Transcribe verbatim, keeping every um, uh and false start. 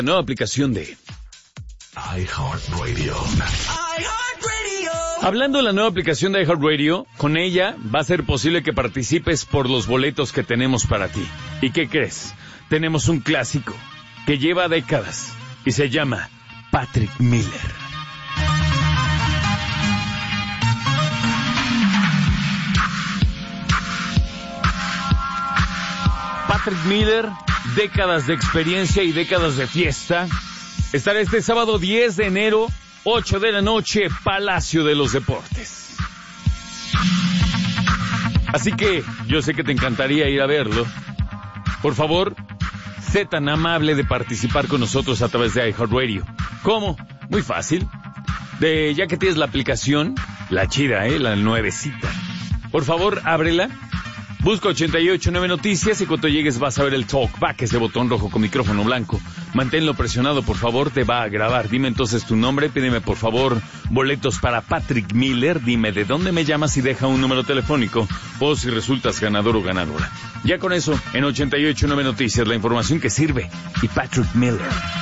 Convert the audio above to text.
La nueva aplicación de iHeartRadio. Hablando de la nueva aplicación de iHeartRadio, con ella va a ser posible que participes por los boletos que tenemos para ti. ¿Y qué crees? Tenemos un clásico que lleva décadas y se llama Patrick Miller. Patrick Miller, décadas de experiencia y décadas de fiesta. Estará este sábado diez de enero, ocho de la noche, Palacio de los Deportes. Así que yo sé que te encantaría ir a verlo. Por favor, sé tan amable de participar con nosotros a través de iHeartRadio. ¿Cómo? Muy fácil. De, ya que tienes la aplicación, la chida, ¿eh? La nuevecita. Por favor, ábrela. Busca ochenta y ocho nueve Noticias y cuando llegues vas a ver el talkback, ese botón rojo con micrófono blanco. Manténlo presionado, por favor, te va a grabar. Dime entonces tu nombre, pídeme por favor boletos para Patrick Miller. Dime de dónde me llamas y deja un número telefónico o si resultas ganador o ganadora. Ya con eso, en ochenta y ocho nueve Noticias, la información que sirve y Patrick Miller.